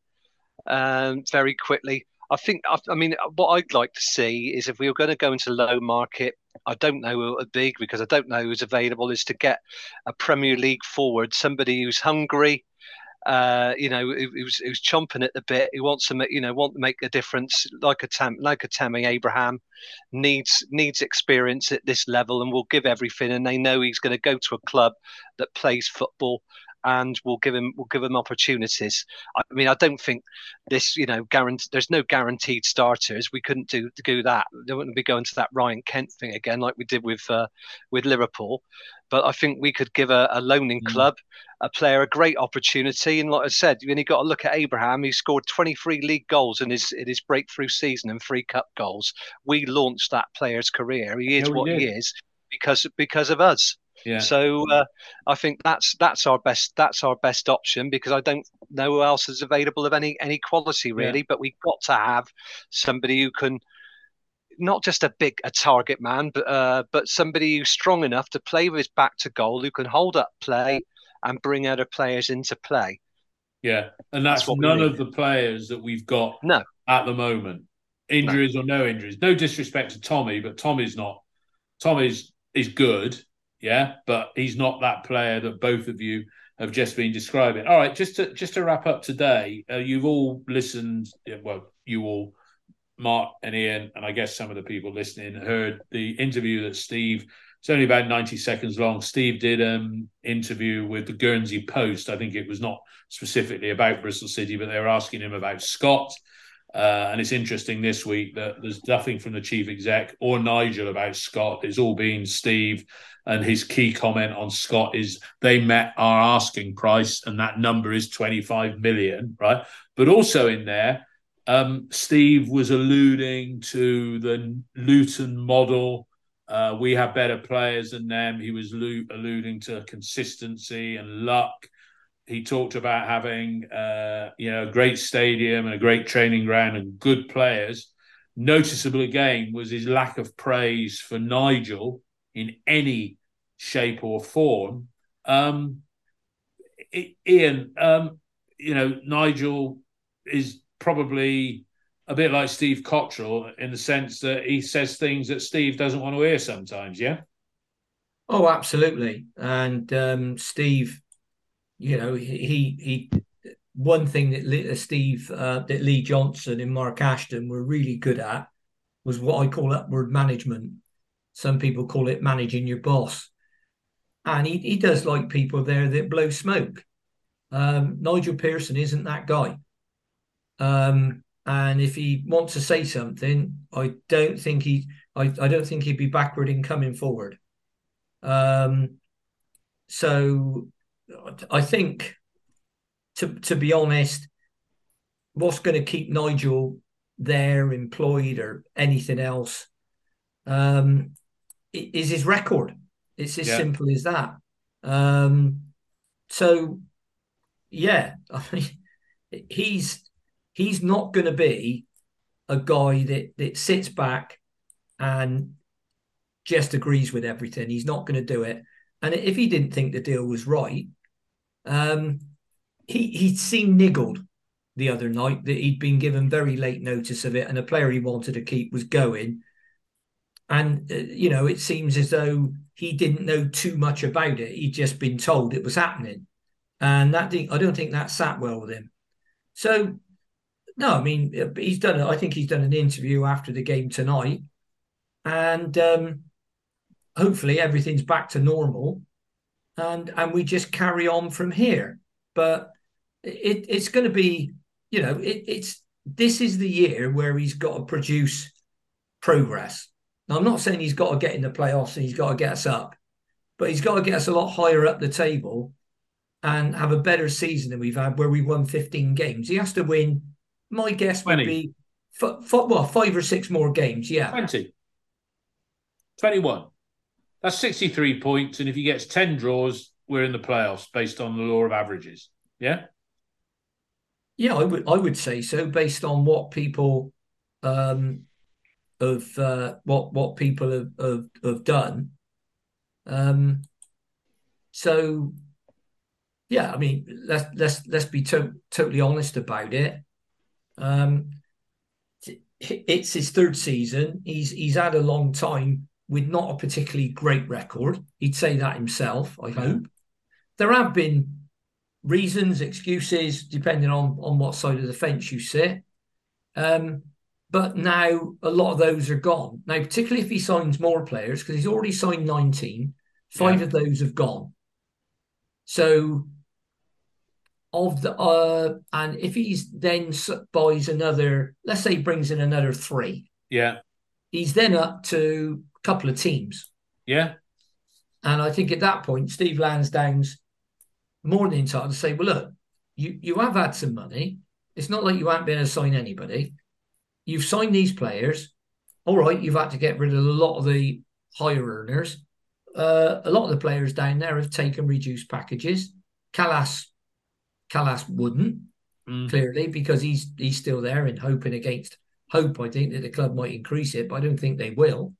um, very quickly. I think. I, I mean, what I'd like to see is if we were going to go into low market. I don't know who it would be because I don't know who's available. Is to get a Premier League forward, somebody who's hungry. Uh, you know, who, who's who's chomping at the bit, who wants to make, you know, want to make a difference, like a Tam, like a Tammy Abraham, needs needs experience at this level, and will give everything. And they know he's going to go to a club that plays football, and will give him will give him opportunities. I mean, I don't think this, you know, guarantee. There's no guaranteed starters. We couldn't do do that. They wouldn't be going to that Ryan Kent thing again, like we did with uh, with Liverpool. But I think we could give a, a loaning mm. club a player a great opportunity. And like I said, you only got to look at Abraham. He scored twenty-three league goals in his in his breakthrough season and three cup goals. We launched that player's career. He is yeah, what did. he is because because of us. Yeah. So uh, I think that's that's our best that's our best option because I don't know who else is available of any any quality really. Yeah. But we've got to have somebody who can. Not just a big a target man, but uh, but somebody who's strong enough to play with his back to goal, who can hold up play and bring other players into play. Yeah, and that's, that's none of the players that we've got no. at the moment. Injuries no. or no injuries. No disrespect to Tommy, but Tommy's not. Tommy's is good, yeah, but he's not that player that both of you have just been describing. All right, just to just to wrap up today, uh, you've all listened. Well, you all. Mark and Ian, and I guess some of the people listening heard the interview that Steve, it's only about ninety seconds long. Steve did an um, interview with the Guernsey Post. I think it was not specifically about Bristol City, but they were asking him about Scott. Uh, and it's interesting this week that there's nothing from the chief exec or Nigel about Scott. It's all been Steve. And his key comment on Scott is they met our asking price, and that number is twenty-five million, right? But also in there, Um, Steve was alluding to the Luton model. Uh, we have better players than them. He was lo- alluding to consistency and luck. He talked about having, uh, you know, a great stadium and a great training ground and good players. Noticeable again was his lack of praise for Nigel in any shape or form. Um, Ian, um, you know, Nigel is probably a bit like Steve Cottrell in the sense that he says things that Steve doesn't want to hear sometimes, yeah? Oh, absolutely. And um, Steve, you know, he he one thing that Steve, uh, that Lee Johnson and Mark Ashton were really good at was what I call upward management. Some people call it managing your boss. And he, he does like people there that blow smoke. Um, Nigel Pearson isn't that guy. Um, and if he wants to say something, I don't think he, I, I don't think he'd be backward in coming forward. Um, so I think, to to be honest, what's going to keep Nigel there, employed, or anything else, um, is his record. It's as Yeah. simple as that. Um, so, yeah, I mean, he's he's not going to be a guy that that sits back and just agrees with everything. He's not going to do it. And if he didn't think the deal was right, um, he he seemed niggled the other night that he'd been given very late notice of it, and a player he wanted to keep was going. And uh, you know, it seems as though he didn't know too much about it. He'd just been told it was happening, and that I don't think that sat well with him. So no, I mean, he's done. I think he's done an interview after the game tonight, and um, hopefully everything's back to normal, and and we just carry on from here. But it, it's going to be, you know, it, it's this is the year where he's got to produce progress. Now, I'm not saying he's got to get in the playoffs and he's got to get us up, but he's got to get us a lot higher up the table and have a better season than we've had, where we won fifteen games. He has to win. My guess would twenty. be, f- f- well, five or six more games. Yeah, twenty. twenty-one. That's sixty-three points, and if he gets ten draws, we're in the playoffs based on the law of averages. Yeah? Yeah, I would I would say so, based on what people um of uh, what what people have, have, have done. Um so yeah, I mean, let's let's let's be to- totally honest about it. Um it's his third season. He's he's had a long time with not a particularly great record. He'd say that himself, I hope. There have been reasons, excuses, depending on, on what side of the fence you sit. Um, but now a lot of those are gone. Now, particularly if he signs more players, because he's already signed nineteen, five yeah. of those have gone. So, of the uh, and if he's then buys another, let's say he brings in another three, yeah, he's then up to a couple of teams. Yeah, and I think at that point, Steve Lansdown's more than entitled to say, well, look, you, you have had some money. It's not like you haven't been able to sign anybody. You've signed these players. All right, you've had to get rid of a lot of the higher earners. Uh, a lot of the players down there have taken reduced packages. Callas, Callas wouldn't, mm. clearly, because he's he's still there and hoping against hope, I think, that the club might increase it, but I don't think they will.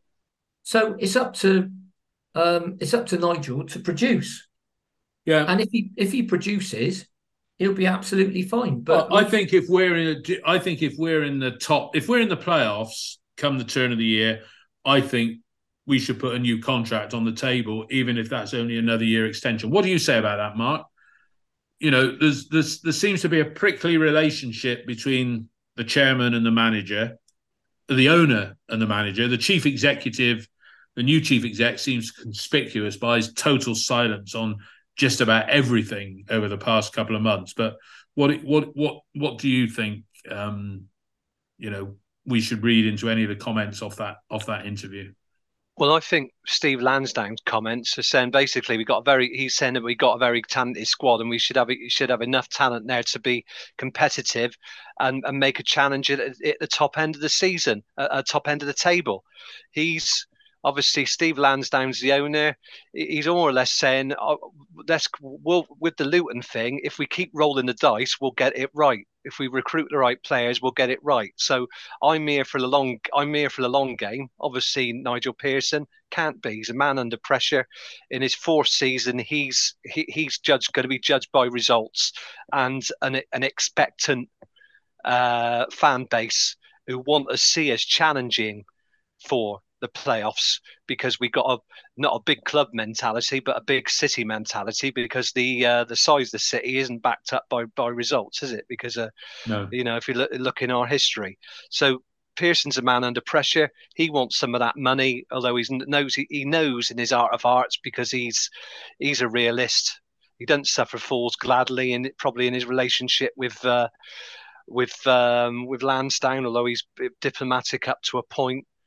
So it's up to um, it's up to Nigel to produce. Yeah, and if he if he produces, he'll be absolutely fine. But well, I think if we're in, a, I think if we're in the top, if we're in the playoffs come the turn of the year, I think we should put a new contract on the table, even if that's only another year extension. What do you say about that, Mark? You know, there's there's there seems to be a prickly relationship between the chairman and the manager, the owner and the manager, the chief executive. The new chief exec seems conspicuous by his total silence on just about everything over the past couple of months. But what what what what do you think? Um, you know, we should read into any of the comments off that off that interview. Well, I think Steve Lansdown's comments are saying basically we got a very. He's saying that we got a very talented squad, and we should have should have enough talent there to be competitive and, and make a challenge at, at the top end of the season, at, at top end of the table. He's Obviously, Steve Lansdown's the owner. He's more or less saying, oh, "Let's we'll, with the Luton thing. If we keep rolling the dice, we'll get it right. If we recruit the right players, we'll get it right." So I'm here for the long. I'm here for the long game. Obviously, Nigel Pearson can't be. He's a man under pressure. In his fourth season, he's he, he's judged going to be judged by results and an an expectant uh, fan base who want to see us challenging for the playoffs, because we got a not a big club mentality but a big city mentality, because the uh, the size of the city isn't backed up by by results, is it? Because uh, no. you know, if you look, look in our history, so Pearson's a man under pressure. He wants some of that money, although he knows he, he knows in his heart of hearts, because he's he's a realist. He doesn't suffer fools gladly, and probably in his relationship with uh, with um, with Lansdown, although he's diplomatic up to a point.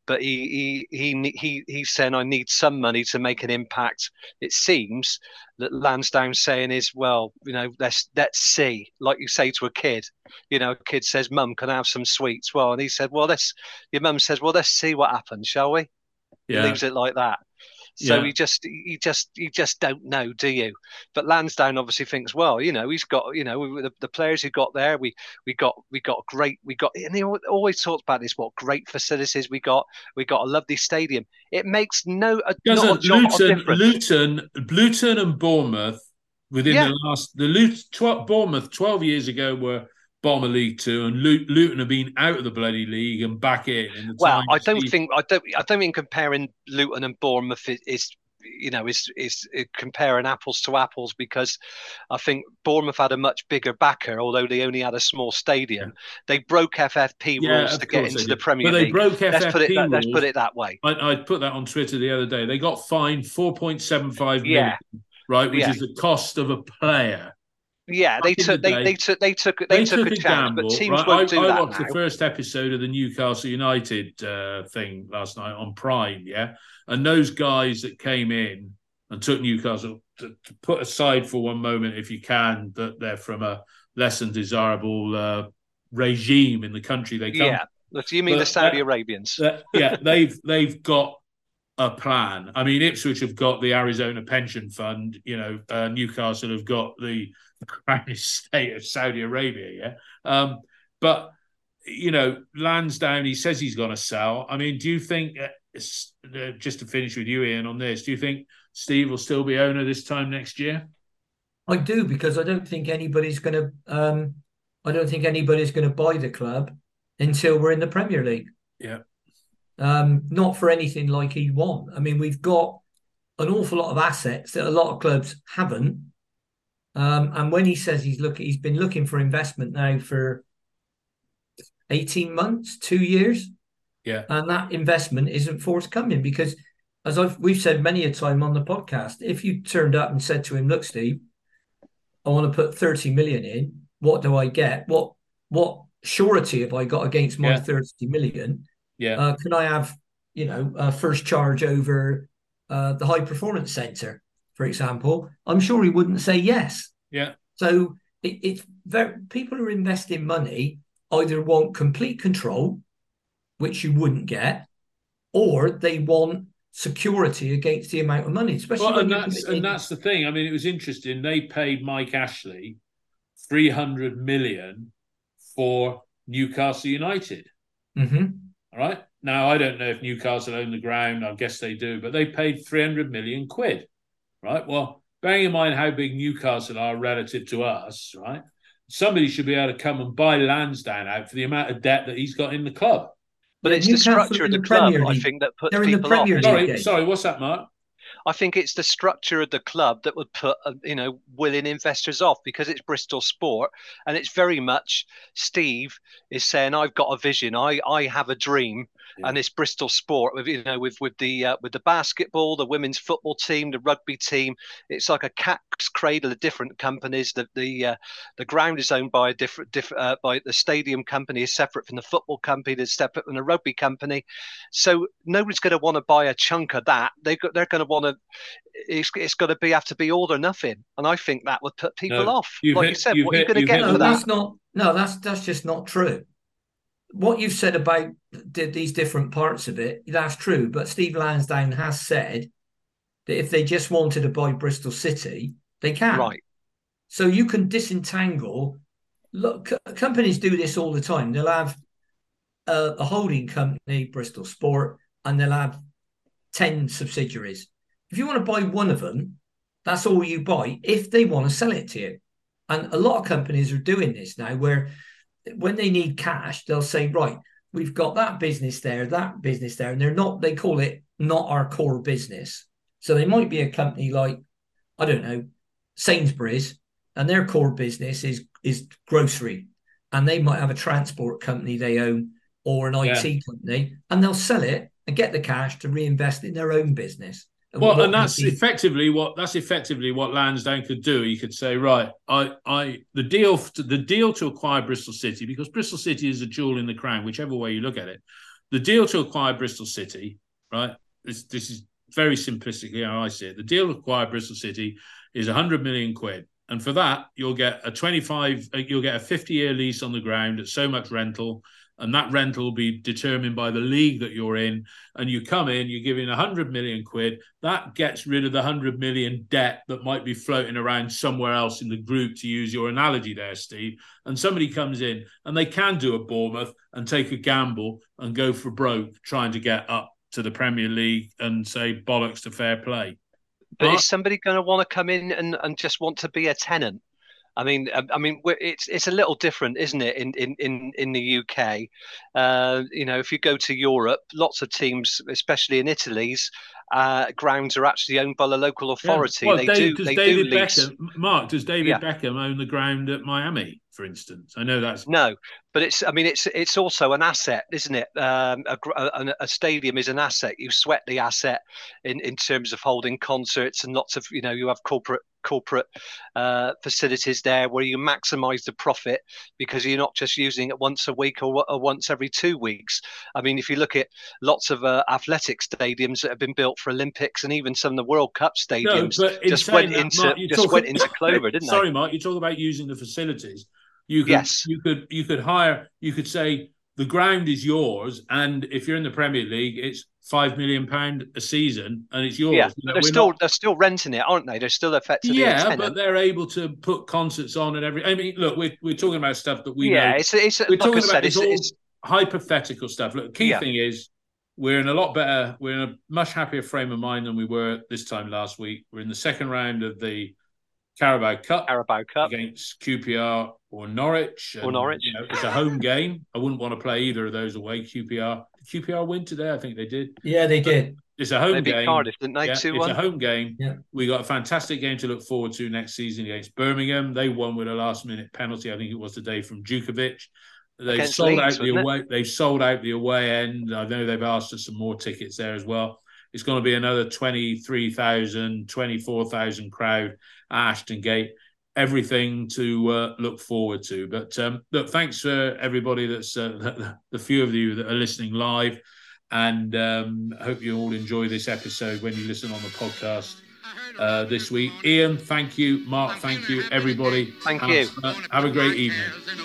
but he he he he he's saying I need some money to make an impact. It seems that Lansdown's saying is, well, you know, let's let's see, like you say to a kid, you know, a kid says, "Mum, can I have some sweets?" Well, and he said, "Well, let's." Your mum says, "Well, let's see what happens, shall we?" Yeah. He leaves it like that. So Yeah. you just you just you just don't know, do you? But Lansdown obviously thinks, well, you know, he's got, you know, the, the players he got there, we we got we got great, we got, and he always talks about this, what great facilities we got, we got a lovely stadium. It makes no a, not a Doesn't jot of Luton, difference. Luton, Luton and Bournemouth within Yeah. the last the Luton, tw- Bournemouth twelve years ago were bottom of League Two, and Lu- Luton have been out of the bloody league and back in. in the Well, time I don't Steve- think I don't I don't think comparing Luton and Bournemouth is, is you know is is comparing apples to apples, because I think Bournemouth had a much bigger backer, although they only had a small stadium. Yeah. They broke F F P Yeah, rules of to get course into they the did. Premier But they League. broke let's F F P put it that, rules. let's put it that way. I, I put that on Twitter the other day. They got fined four point seven five Yeah. million, right, which Yeah. is the cost of a player. Yeah, they Back in took the they, day, they took they took they, They took, took a a chance, gamble. but teams Right? won't I, do I that watched now. the first episode of the Newcastle United uh, thing last night on Prime, yeah, and those guys that came in and took Newcastle, to, to put aside for one moment, if you can, that they're from a less than desirable uh, regime in the country they come. Yeah, look, you mean But the Saudi that- Arabians? that- yeah, they've they've got a plan. I mean, Ipswich have got the Arizona Pension Fund. You know, uh, Newcastle have got the crown estate of Saudi Arabia. Yeah, um, but you know, Lansdown, he says he's going to sell. I mean, do you think? Uh, uh, just to finish with you, Ian, on this, do you think Steve will still be owner this time next year? I do, because I don't think anybody's going to. Um, I don't think anybody's going to buy the club until we're in the Premier League. Yeah. Um, not for anything like he want. I mean, we've got an awful lot of assets that a lot of clubs haven't. Um, and when he says he's looking, he's been looking for investment now for eighteen months, two years. Yeah. And that investment isn't forthcoming, because, as I've we've said many a time on the podcast, if you turned up and said to him, "Look, Steve, I want to put thirty million in. What do I get? What what surety have I got against my Yeah. thirty million? Yeah. Uh, can I have, you know, uh, first charge over uh, the high performance centre, for example?" I'm sure he wouldn't say yes. Yeah. So it, it's very, people who are investing money either want complete control, which you wouldn't get, or they want security against the amount of money, especially Well, when and you that's put it in- and that's the thing. I mean, it was interesting. They paid Mike Ashley three hundred million for Newcastle United. Mhm. All right. Now, I don't know if Newcastle own the ground. I guess they do, but they paid three hundred million quid. Right. Well, bearing in mind how big Newcastle are relative to us, right? Somebody should be able to come and buy Lansdown out for the amount of debt that he's got in the club. But it's Newcastle the structure in of the, the club, Premier I League. think, that puts They're in the people off. Premier League. Sorry, Okay. sorry. What's that, Mark? I think it's the structure of the club that would put, uh, you know, willing investors off, because it's Bristol Sport, and it's very much Steve is saying, "I've got a vision, I I have a dream," Yeah. and it's Bristol Sport with, you know, with with the uh, with the basketball, the women's football team, the rugby team. It's like a cat's cradle of different companies. The the uh, the ground is owned by a different different uh, by the stadium company is separate from the football company, that's separate from the rugby company. So nobody's going to want to buy a chunk of that. They got they're going to want to. It's, it's got to be have to be all or nothing, and I think that would put people No, off. you've Like hit- you said, you've what are you hit- going to you've get hit No, for the that? that's not. No, that's that's just not true. What you've said about the, these different parts of it, that's true. But Steve Lansdown has said that if they just wanted to buy Bristol City, they can. Right. So you can disentangle. Look, co- companies do this all the time. They'll have a, a holding company, Bristol Sport, and they'll have ten subsidiaries. If you want to buy one of them, that's all you buy if they want to sell it to you. And a lot of companies are doing this now, where when they need cash, they'll say, right, we've got that business there, that business there, and they're not, they call it not our core business. So they might be a company like, I don't know, Sainsbury's, and their core business is is grocery, and they might have a transport company they own or an I T Yeah. company, and they'll sell it and get the cash to reinvest in their own business. Well, what and that's would be- effectively what that's effectively what Lansdown could do. He could say, right, I, I, the deal, the deal to acquire Bristol City, because Bristol City is a jewel in the crown, whichever way you look at it. The deal to acquire Bristol City, right? This this is very simplistically how I see it. The deal to acquire Bristol City is one hundred million quid. And for that, you'll get a twenty-five, you'll get a fifty-year lease on the ground at so much rental, and that rental will be determined by the league that you're in. And you come in, you give in one hundred million quid. That gets rid of the one hundred million debt that might be floating around somewhere else in the group, to use your analogy there, Steve. And somebody comes in and they can do a Bournemouth and take a gamble and go for broke trying to get up to the Premier League and say bollocks to fair play. But is somebody going to want to come in and, and just want to be a tenant? I mean, I, I mean, it's it's a little different, isn't it? In in in, in the U K, uh, you know, if you go to Europe, lots of teams, especially in Italy's uh, grounds, are actually owned by the local authority. Yeah. Well, they Dave, do. They David do lease. Beckham, Mark, does David Yeah. Beckham own the ground at Miami, for instance? I know that's No, but it's. I mean, it's it's also an asset, isn't it? Um, a, a, a stadium is an asset. You sweat the asset in, in terms of holding concerts and lots of, you know, you have corporate corporate uh, facilities there where you maximise the profit because you're not just using it once a week or, or once every two weeks. I mean, if you look at lots of uh, athletic stadiums that have been built for Olympics and even some of the World Cup stadiums no, just went that, into Mark, just talk, went into clover, didn't sorry, they? Mark, you talk about using the facilities. You could, Yes. you could, you could hire. You could say the ground is yours, and if you're in the Premier League, it's five million pound a season, and it's yours. Yeah, You know, they're we're still not- they're still renting it, aren't they? They're still effectively a yeah, tenant. but they're able to put concerts on and every. I mean, look, we're we're talking about stuff that we yeah, know. it's it's We're like talking I about said, it's it's, all it's hypothetical stuff. Look, the key Yeah. thing is we're in a lot better. We're in a much happier frame of mind than we were this time last week. We're in the second round of the Carabao Cup Carabao Cup. against Q P R or Norwich. Or Norwich. You know, it's a home game. I wouldn't want to play either of those away. Q P R. Did Q P R win today? I think they did. Yeah, they did. It's a home They beat game. Cardiff, didn't they? Yeah, two it's one. a home game. Yeah. We got a fantastic game to look forward to next season against Birmingham. They won with a last-minute penalty. I think it was today from Djukovic. They've Against sold Leeds, out the wasn't it? away. They've sold out the away end. I know they've asked for some more tickets there as well. It's going to be another twenty-three thousand, twenty-four thousand crowd at Ashton Gate. Everything to uh, look forward to. But um, look, thanks for everybody that's uh, the, the few of you that are listening live, and um, I hope you all enjoy this episode when you listen on the podcast uh, this week. Ian, thank you. Mark, thank you. Everybody, Thank have, you. uh, have a great evening.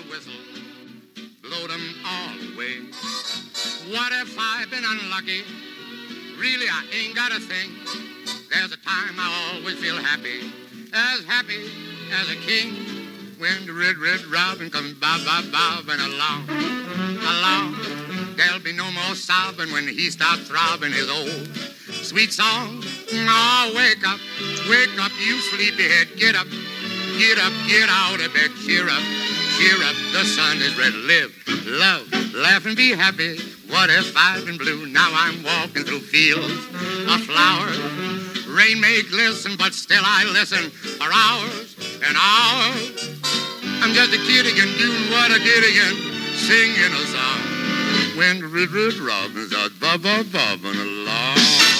Blow them all away. What if I've been unlucky? Really, I ain't got a thing. There's a time I always feel happy, as happy as a king. When the red, red robin comes bob, bob, bobbing along, along. There'll be no more sobbing when he starts throbbing his old sweet song. Oh, wake up, wake up, you sleepyhead. Get up, get up, get out of bed. Cheer up, cheer up, the sun is red. Live, love, laugh and be happy. What if I've been blue? Now I'm walking through fields of flowers. Rain may glisten, but still I listen for hours and hours. I'm just a kid again, doing what I did again, singing a song. When the red, red robins are bob, bob, bobbing along.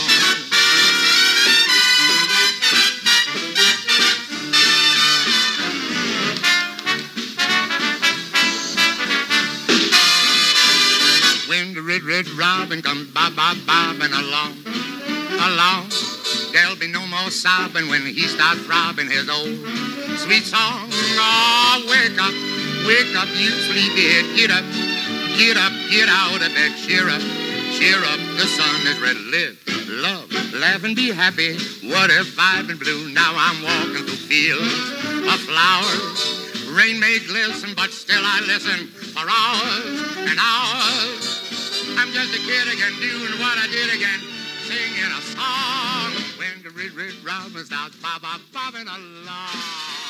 When the red, red robin comes bob, bob, bobbing along, along. There'll be no more sobbing when he starts throbbing his old sweet song. Oh, wake up, wake up, you sleepyhead. Get up, get up, get out of bed. Cheer up, cheer up, the sun is red. Live, love, laugh and be happy. What if I've been blue? Now I'm walking through fields of flowers. Rain may glisten, but still I listen for hours and hours. I'm just a kid again, doing what I did again, singing a song. When the red, red robin starts bob, bob, bobbing along.